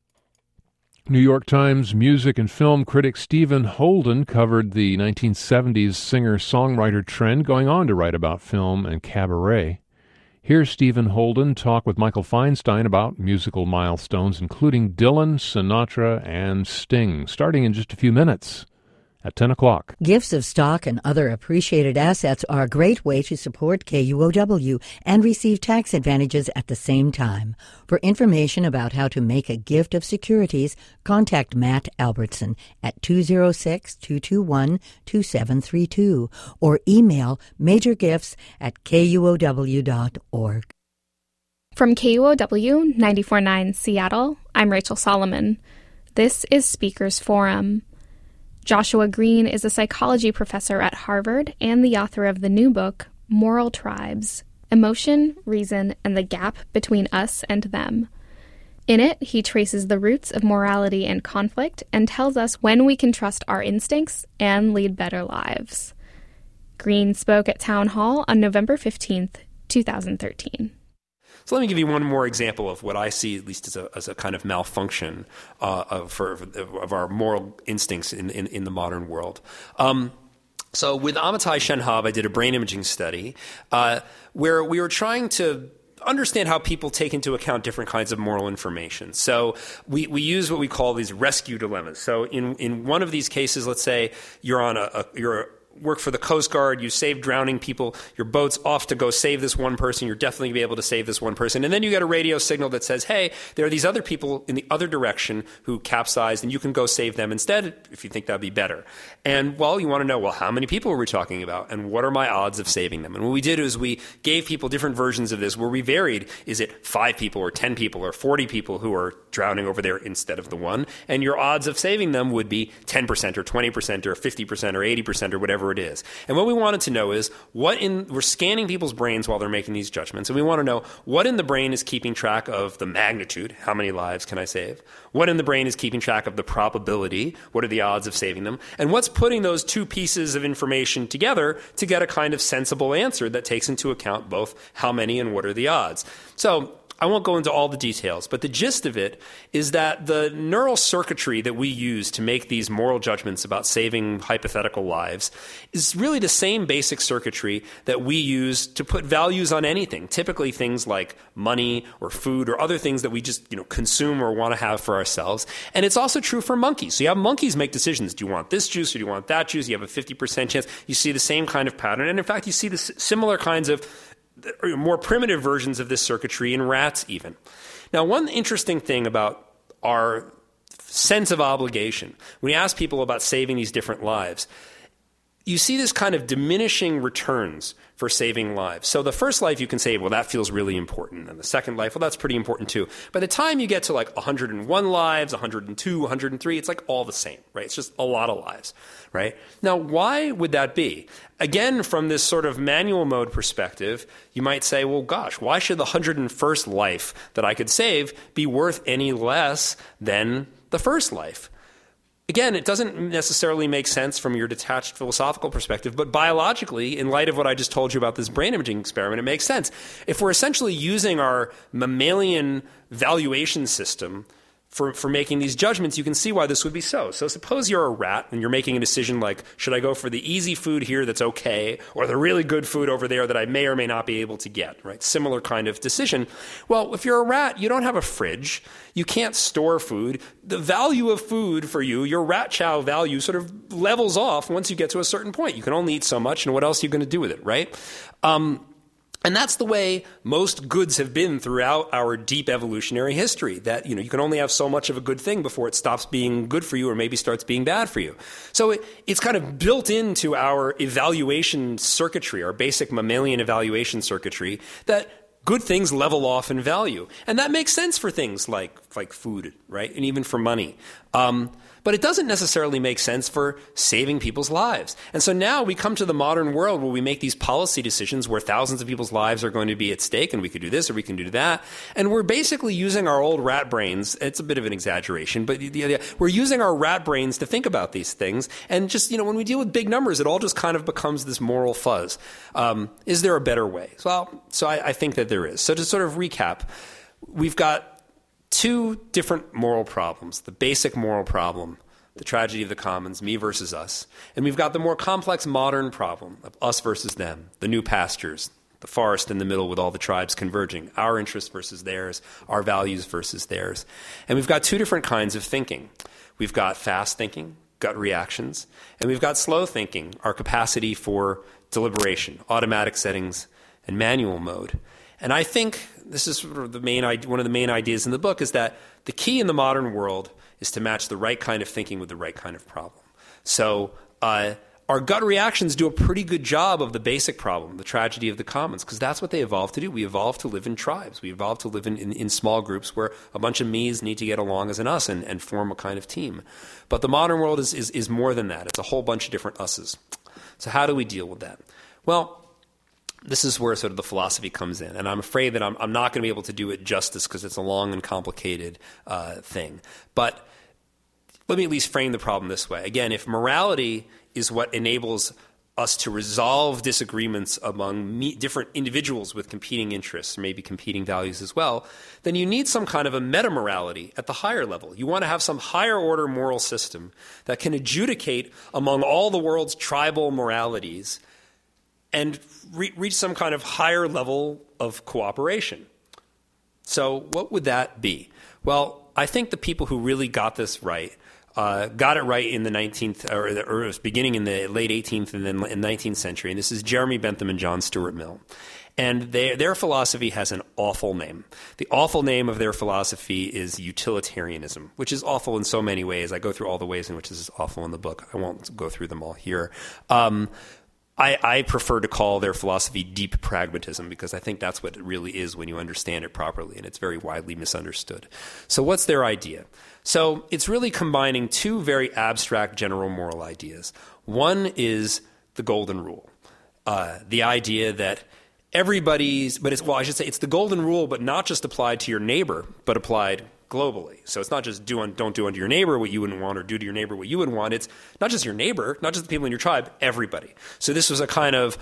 New York Times music and film critic Stephen Holden covered the nineteen seventies singer-songwriter trend, going on to write about film and cabaret. Here's Stephen Holden talk with Michael Feinstein about musical milestones, including Dylan, Sinatra, and Sting, starting in just a few minutes. At ten o'clock. Gifts of stock and other appreciated assets are a great way to support K U O W and receive tax advantages at the same time. For information about how to make a gift of securities, contact Matt Albertson at two oh six, two two one, two seven three two or email majorgifts at K U O W dot org. From K U O W ninety-four point nine Seattle, I'm Rachel Solomon. This is Speakers Forum. Joshua Green is a psychology professor at Harvard and the author of the new book, Moral Tribes, Emotion, Reason, and the Gap Between Us and Them. In it, he traces the roots of morality and conflict and tells us when we can trust our instincts and lead better lives. Green spoke at Town Hall on November fifteenth, twenty thirteen. So let me give you one more example of what I see, at least as a, as a kind of malfunction uh, of, for, of our moral instincts in, in, in the modern world. Um, so with Amitai Shenhab, I did a brain imaging study uh, where we were trying to understand how people take into account different kinds of moral information. So we, we use what we call these rescue dilemmas. So in, in one of these cases, let's say you're on a, a you're a, work for the Coast Guard, you save drowning people, your boat's off to go save this one person, you're definitely going to be able to save this one person. And then you get a radio signal that says, hey, there are these other people in the other direction who capsized, and you can go save them instead if you think that'd be better. And, well, you want to know, well, how many people are we talking about, and what are my odds of saving them? And what we did is we gave people different versions of this where we varied. Is it five people or ten people or forty people who are drowning over there instead of the one? And your odds of saving them would be ten percent or twenty percent or fifty percent or eighty percent or whatever it is. And what we wanted to know is what in, we're scanning people's brains while they're making these judgments, and we want to know what in the brain is keeping track of the magnitude, how many lives can I save? What in the brain is keeping track of the probability, what are the odds of saving them? And what's putting those two pieces of information together to get a kind of sensible answer that takes into account both how many and what are the odds? So I won't go into all the details, but the gist of it is that the neural circuitry that we use to make these moral judgments about saving hypothetical lives is really the same basic circuitry that we use to put values on anything, typically things like money or food or other things that we just, you know, consume or want to have for ourselves. And it's also true for monkeys. So you have monkeys make decisions. Do you want this juice or do you want that juice? You have a fifty percent chance. You see the same kind of pattern. And in fact, you see the similar kinds of more primitive versions of this circuitry in rats even. Now, one interesting thing about our sense of obligation, when you ask people about saving these different lives, you see this kind of diminishing returns for saving lives. So the first life you can say, well, that feels really important. And the second life, well, that's pretty important too. By the time you get to like one hundred one lives, one hundred two, one hundred three, it's like all the same, right? It's just a lot of lives, right? Now, why would that be? Again, from this sort of manual mode perspective, you might say, well, gosh, why should the one hundred first life that I could save be worth any less than the first life? Again, it doesn't necessarily make sense from your detached philosophical perspective, but biologically, in light of what I just told you about this brain imaging experiment, it makes sense. If we're essentially using our mammalian valuation system for, for making these judgments, you can see why this would be so. So suppose you're a rat and you're making a decision like, should I go for the easy food here that's okay, or the really good food over there that I may or may not be able to get, right? Similar kind of decision. Well, if you're a rat, you don't have a fridge. You can't store food. The value of food for you, your rat chow value sort of levels off once you get to a certain point. You can only eat so much, and what else are you going to do with it, right? Um, And that's the way most goods have been throughout our deep evolutionary history, that, you know, you can only have so much of a good thing before it stops being good for you or maybe starts being bad for you. So it, it's kind of built into our evaluation circuitry, our basic mammalian evaluation circuitry, that good things level off in value. And that makes sense for things like, like food, right? And even for money. Um, But it doesn't necessarily make sense for saving people's lives. And so now we come to the modern world where we make these policy decisions where thousands of people's lives are going to be at stake, and we could do this or we can do that. And we're basically using our old rat brains. It's a bit of an exaggeration, but the, the, we're using our rat brains to think about these things. And just, you know, when we deal with big numbers, it all just kind of becomes this moral fuzz. Um, is there a better way? Well, so I, I think that there is. So to sort of recap, we've got two different moral problems. The basic moral problem, the tragedy of the commons, me versus us. And we've got the more complex modern problem of us versus them, the new pastures, the forest in the middle with all the tribes converging, our interests versus theirs, our values versus theirs. And we've got two different kinds of thinking. We've got fast thinking, gut reactions, and we've got slow thinking, our capacity for deliberation, automatic settings, and manual mode. And I think this is sort of the main one of the main ideas in the book is that the key in the modern world is to match the right kind of thinking with the right kind of problem. So uh, our gut reactions do a pretty good job of the basic problem, the tragedy of the commons, because that's what they evolved to do. We evolved to live in tribes. We evolved to live in, in, in small groups where a bunch of me's need to get along as an us and, and form a kind of team. But the modern world is, is, is more than that. It's a whole bunch of different us's. So how do we deal with that? Well, this is where sort of the philosophy comes in. And I'm afraid that I'm, I'm not going to be able to do it justice because it's a long and complicated uh, thing. But let me at least frame the problem this way. Again, if morality is what enables us to resolve disagreements among me- different individuals with competing interests, maybe competing values as well, then you need some kind of a meta-morality at the higher level. You want to have some higher order moral system that can adjudicate among all the world's tribal moralities and re- reach some kind of higher level of cooperation. So what would that be? Well, I think the people who really got this right Uh, got it right in the nineteenth, or, the, or it was beginning in the late eighteenth and then in nineteenth century. And this is Jeremy Bentham and John Stuart Mill. And they, their philosophy has an awful name. The awful name of their philosophy is utilitarianism, which is awful in so many ways. I go through all the ways in which this is awful in the book. I won't go through them all here. Um, I, I prefer to call their philosophy deep pragmatism because I think that's what it really is when you understand it properly, and it's very widely misunderstood. So what's their idea? So it's really combining two very abstract general moral ideas. One is the golden rule, uh, the idea that everybody's, but it's, well, I should say it's the golden rule, but not just applied to your neighbor, but applied globally. So it's not just do un, don't do unto your neighbor what you wouldn't want or do to your neighbor what you wouldn't want. It's not just your neighbor, not just the people in your tribe, everybody. So this was a kind of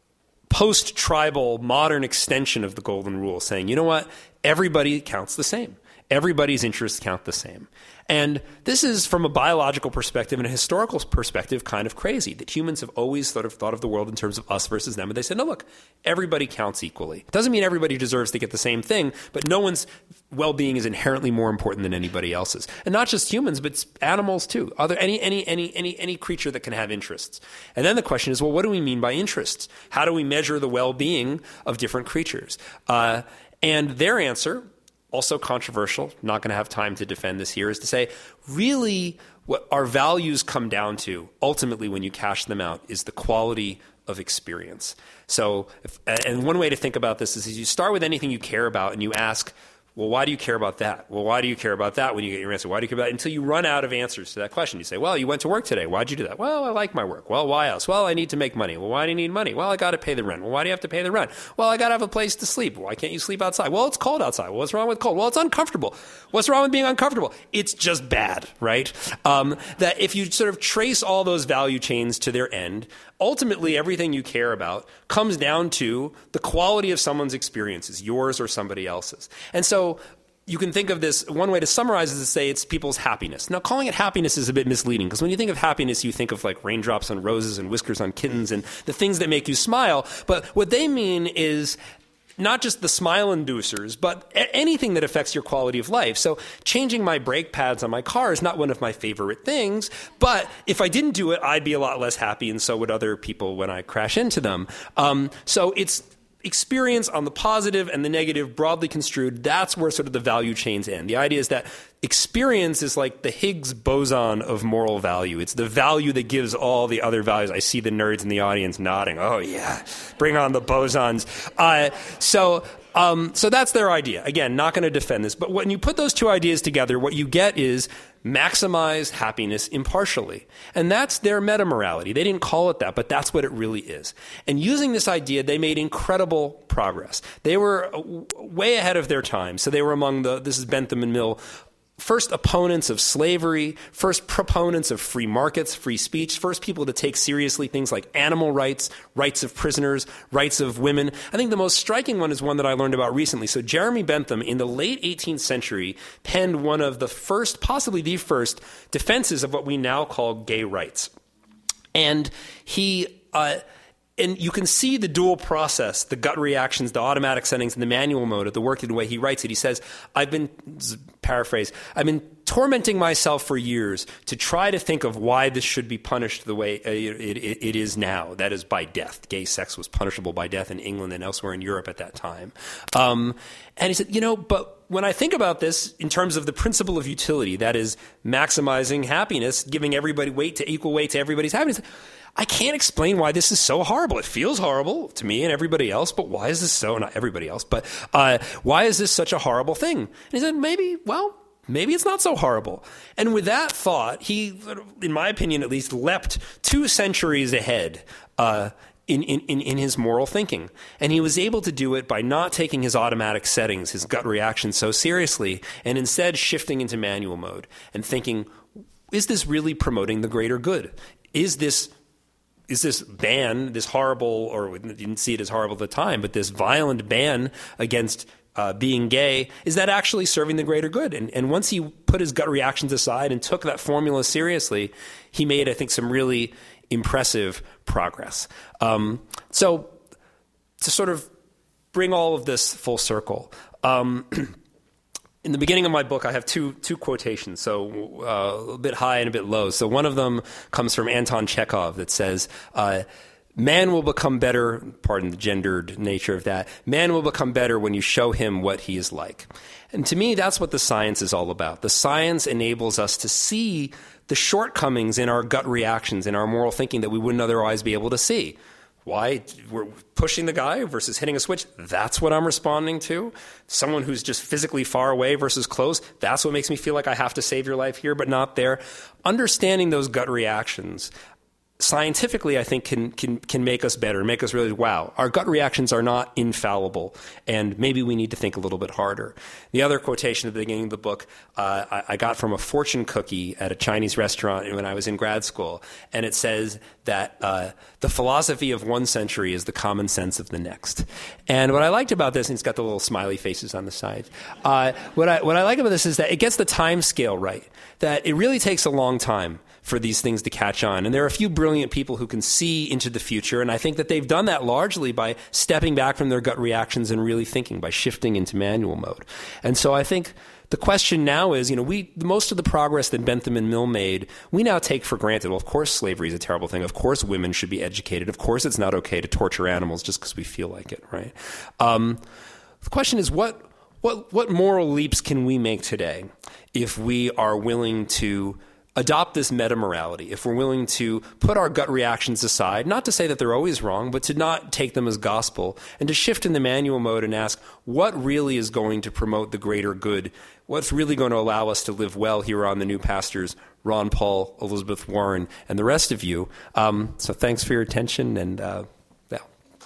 post-tribal modern extension of the golden rule saying, you know what, everybody counts the same. Everybody's interests count the same. And this is, from a biological perspective and a historical perspective, kind of crazy, that humans have always sort of thought of the world in terms of us versus them. And they said, no, look, everybody counts equally. Doesn't mean everybody deserves to get the same thing, but no one's well-being is inherently more important than anybody else's. And not just humans, but animals too. Other any any any any any creature that can have interests. And then the question is, well, what do we mean by interests? How do we measure the well-being of different creatures? Uh, and their answer, also controversial, not going to have time to defend this here, is to say, really, what our values come down to, ultimately, when you cash them out, is the quality of experience. So, if, and one way to think about this is, is you start with anything you care about and you ask, well, why do you care about that? Well, why do you care about that when you get your answer? Why do you care about it? Until you run out of answers to that question. You say, well, you went to work today. Why'd you do that? Well, I like my work. Well, why else? Well, I need to make money. Well, why do you need money? Well, I got to pay the rent. Well, why do you have to pay the rent? Well, I got to have a place to sleep. Why can't you sleep outside? Well, it's cold outside. Well, what's wrong with cold? Well, it's uncomfortable. What's wrong with being uncomfortable? It's just bad, right? Um, that if you sort of trace all those value chains to their end, ultimately everything you care about comes down to the quality of someone's experiences, yours or somebody else's. And so you can think of this, one way to summarize is to say it's people's happiness. Now, calling it happiness is a bit misleading because when you think of happiness, you think of like raindrops on roses and whiskers on kittens and the things that make you smile. But what they mean is not just the smile inducers, but a- anything that affects your quality of life. So changing my brake pads on my car is not one of my favorite things, but if I didn't do it, I'd be a lot less happy, and so would other people when I crash into them. Um, so it's experience on the positive and the negative, broadly construed, that's where sort of the value chains end. The idea is that experience is like the Higgs boson of moral value. It's the value that gives all the other values. I see the nerds in the audience nodding. Oh, yeah, bring on the bosons. Uh, so... Um, so that's their idea. Again, not going to defend this. But when you put those two ideas together, what you get is maximize happiness impartially. And that's their meta-morality. They didn't call it that, but that's what it really is. And using this idea, they made incredible progress. They were way ahead of their time. So they were among the, this is Bentham and Mill, first opponents of slavery, first proponents of free markets, free speech, first people to take seriously things like animal rights, rights of prisoners, rights of women. I think the most striking one is one that I learned about recently. So Jeremy Bentham, in the late eighteenth century, penned one of the first, possibly the first, defenses of what we now call gay rights. And he... Uh, And you can see the dual process, the gut reactions, the automatic settings, and the manual mode of the work, the way he writes it. He says, I've been, paraphrase, I've been tormenting myself for years to try to think of why this should be punished the way it, it, it is now. That is by death. Gay sex was punishable by death in England and elsewhere in Europe at that time. Um, and he said, you know, but when I think about this in terms of the principle of utility, that is maximizing happiness, giving everybody weight to equal weight to everybody's happiness, I can't explain why this is so horrible. It feels horrible to me and everybody else, but why is this so, not everybody else, but uh, why is this such a horrible thing? And he said, maybe, well, maybe it's not so horrible. And with that thought, he, in my opinion at least, leapt two centuries ahead uh, in, in, in his moral thinking. And he was able to do it by not taking his automatic settings, his gut reactions so seriously, and instead shifting into manual mode and thinking, is this really promoting the greater good? Is this is this ban, this horrible, or we didn't see it as horrible at the time, but this violent ban against uh, being gay, is that actually serving the greater good? And, and once he put his gut reactions aside and took that formula seriously, he made, I think, some really impressive progress. Um, so to sort of bring all of this full circle, um, in the beginning of my book, I have two two quotations, so uh, a bit high and a bit low. So one of them comes from Anton Chekhov that says, uh, man will become better, pardon the gendered nature of that, man will become better when you show him what he is like. And to me, that's what the science is all about. The science enables us to see the shortcomings in our gut reactions, in our moral thinking that we wouldn't otherwise be able to see. Why? We're pushing the guy versus hitting a switch. That's what I'm responding to. Someone who's just physically far away versus close. That's what makes me feel like I have to save your life here, but not there. Understanding those gut reactions scientifically, I think, can can can make us better, make us realize, wow, our gut reactions are not infallible, and maybe we need to think a little bit harder. The other quotation at the beginning of the book uh, I, I got from a fortune cookie at a Chinese restaurant when I was in grad school, and it says that uh, the philosophy of one century is the common sense of the next. And what I liked about this, and it's got the little smiley faces on the side, uh, what I what I like about this is that it gets the time scale right, that it really takes a long time for these things to catch on. And there are a few brilliant people who can see into the future, and I think that they've done that largely by stepping back from their gut reactions and really thinking, by shifting into manual mode. And so I think the question now is, you know, we most of the progress that Bentham and Mill made, we now take for granted. Well, of course slavery is a terrible thing. Of course women should be educated. Of course it's not okay to torture animals just because we feel like it, right? Um, the question is, what what what moral leaps can we make today if we are willing to adopt this meta-morality, if we're willing to put our gut reactions aside, not to say that they're always wrong, but to not take them as gospel, and to shift in the manual mode and ask what really is going to promote the greater good, what's really going to allow us to live well here on the New Pastors, Ron Paul, Elizabeth Warren, and the rest of you. Um, so thanks for your attention, and uh, yeah.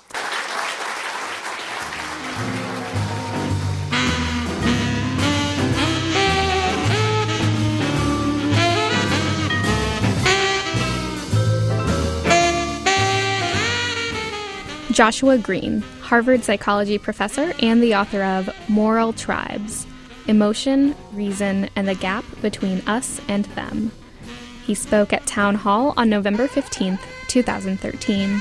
Joshua Green, Harvard psychology professor and the author of Moral Tribes: Emotion, Reason, and the Gap Between Us and Them. He spoke at Town Hall on November fifteenth, twenty thirteen.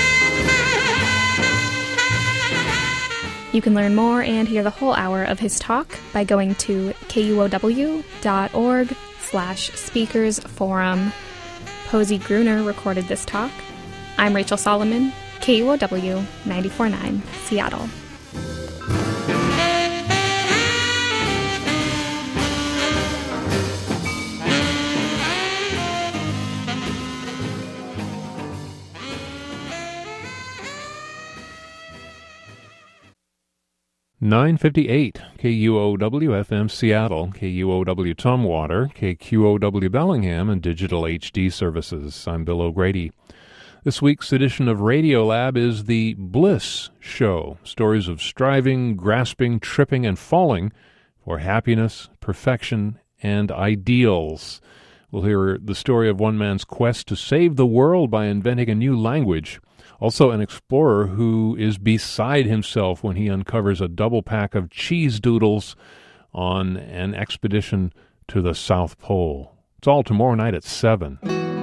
You can learn more and hear the whole hour of his talk by going to kuow.org slash speakers forum. Posey Gruner recorded this talk. I'm Rachel Solomon, K U O W ninety-four point nine, Seattle. nine fifty-eight, K U O W F M Seattle, K U O W Tumwater, K Q O W Bellingham, and digital H D services. I'm Bill O'Grady. This week's edition of Radiolab is the Bliss Show. Stories of striving, grasping, tripping, and falling for happiness, perfection, and ideals. We'll hear the story of one man's quest to save the world by inventing a new language. Also an explorer who is beside himself when he uncovers a double pack of cheese doodles on an expedition to the South Pole. It's all tomorrow night at seven.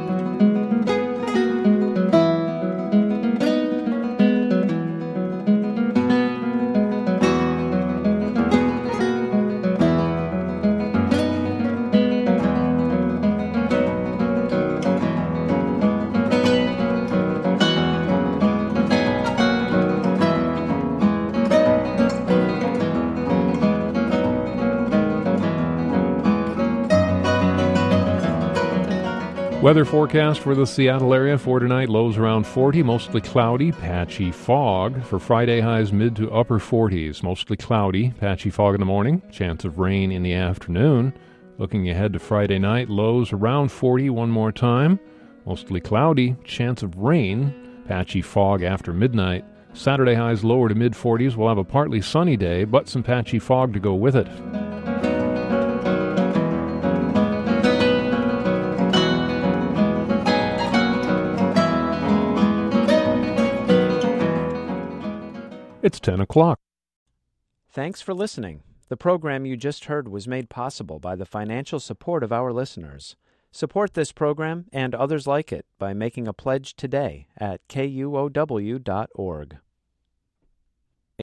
Weather forecast for the Seattle area for tonight: lows around forty, mostly cloudy, patchy fog. For Friday, highs mid to upper forties, mostly cloudy, patchy fog in the morning, chance of rain in the afternoon. Looking ahead to Friday night, lows around forty one more time, mostly cloudy, chance of rain, patchy fog after midnight. Saturday, highs lower to mid forties. We'll have a partly sunny day, but some patchy fog to go with it. It's ten o'clock. Thanks for listening. The program you just heard was made possible by the financial support of our listeners. Support this program and others like it by making a pledge today at K U O W dot org.